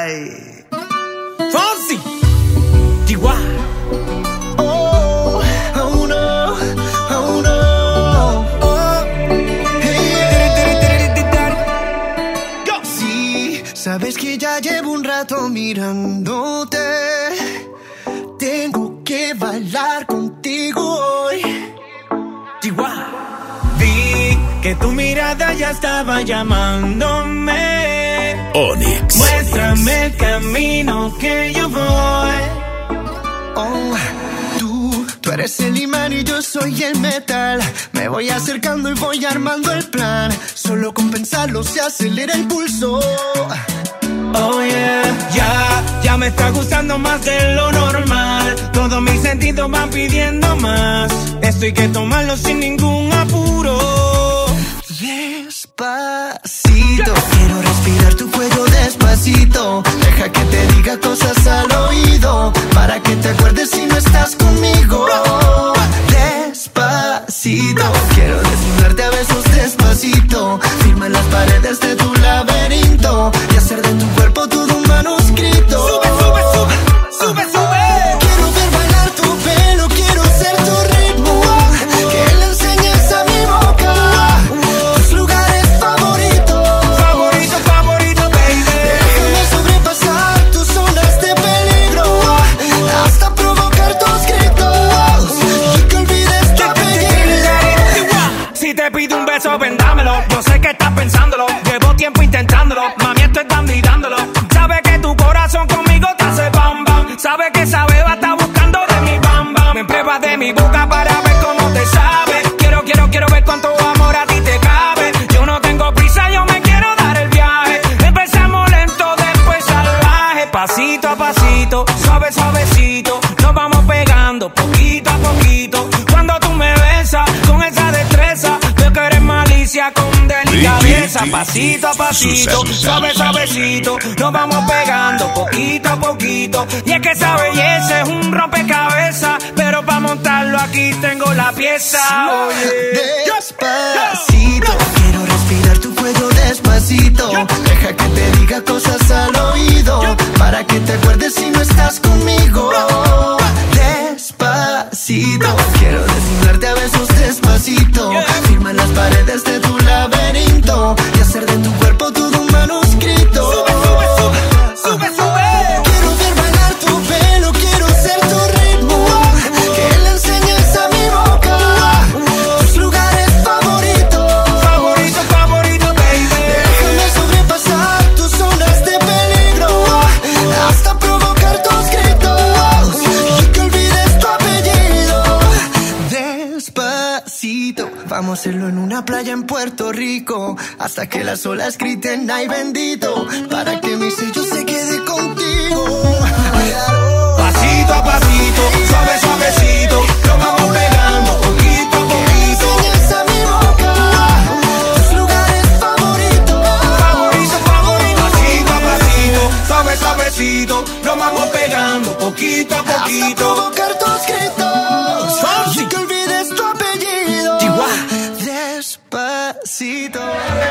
Ay. Fonsi. Chihuahua. Oh, oh no, oh no. Oh, hey. Sí, sabes que ya llevo un rato mirándote. Tengo que bailar contigo hoy. Chihuahua. Vi que tu mirada ya estaba llamándome. Onyx. Muéstrame el camino que yo voy. Oh, tú eres el imán y yo soy el metal. Me voy acercando y voy armando el plan. Solo con pensarlo se acelera el pulso. Oh yeah, ya me está gustando más de lo normal. Todos mis sentidos van pidiendo más. Esto hay que tomarlo sin ningún apuro. Despacito, quiero respirar tu cuello despacito. Deja que te diga cosas al oído, para que te acuerdes si no estás conmigo. Despacito, quiero desnudarte a besos despacito. Firma en las paredes de tu laberinto y hacer de tu cuerpo todo un manuscrito. Sube, sube, sube, sube, sube. Quiero ver bailar tu pelo, quiero ser tu ritmo. Que le enseñes a mi boca tus lugares favoritos. Favorito, favorito, baby. Déjame sobrepasar tus zonas de peligro, hasta provocar tus gritos y que olvides tu apellido. Si te pido un beso, vendámelo. Yo sé que estás pensándolo. Llevo tiempo intentándolo. Mami, esto es dando y dándolo. Sabe que tu corazón conmigo te hace bam bam. Sabe que esa beba está buscando de mi bam bam. Me pruebas de mi boca para ver cómo te sabe. Quiero ver cuánto amor a ti te cabe. Yo no tengo prisa, yo me quiero dar el viaje. Empezamos lento, después salvaje. Pasito a pasito, suave, suavecito. Nos vamos pegando poquito a poquito. Cuando tú me besas con esa destreza, veo que eres malicia con delicadeza. Pasito a pasito, suave, suavecito. Nos vamos pegando poquito a poquito. Y es que esa belleza es un rompecabezas, pero para montarlo aquí tengo la pieza. Despacito, quiero respirar tu cuello despacito. Deja que te diga cosas al oído, para que te acuerdes si no estás conmigo. Despacito, quiero desnudarte a besos despacito. Firma en las paredes de tu laberinto y hacer de tu cuerpo todo un manuscrito. Sube, sube, sube, sube, sube. Quiero ver bailar tu pelo, quiero ser tu ritmo. Que le enseñes a mi boca tus lugares favoritos. Favorito, favorito, baby. Déjame sobrepasar tus zonas de peligro, hasta provocar tus gritos y que olvides tu apellido. Despacito, vamos a hacerlo en una playa en Puerto Rico, hasta que las olas griten ay bendito, para que mi sello se quede contigo. Pasito a pasito, suave, suavecito. Nos vamos pegando poquito a poquito. Enseñas a mi boca tus lugares favoritos. Favorito, favorito. Pasito a pasito, suave, suavecito. Nos vamos pegando poquito a Hasta poquito. provocar tus gritos y que olvides tu apellido. Chihuahua. Despacito.